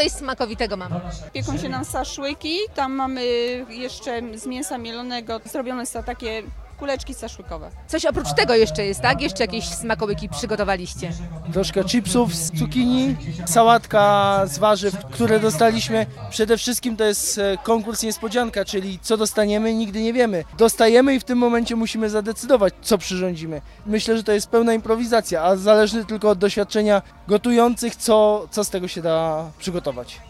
tutaj smakowitego mamy? Pieką się nam szaszłyki, tam mamy jeszcze z mięsa mielonego zrobione są takie kuleczki szaszłykowe. Coś oprócz tego jeszcze jest, tak? Jeszcze jakieś smakołyki przygotowaliście? Troszkę chipsów z cukinii, sałatka z warzyw, które dostaliśmy. Przede wszystkim to jest konkurs niespodzianka, czyli co dostaniemy, nigdy nie wiemy. Dostajemy i w tym momencie musimy zadecydować, co przyrządzimy. Myślę, że to jest pełna improwizacja, a zależy tylko od doświadczenia gotujących, co z tego się da przygotować.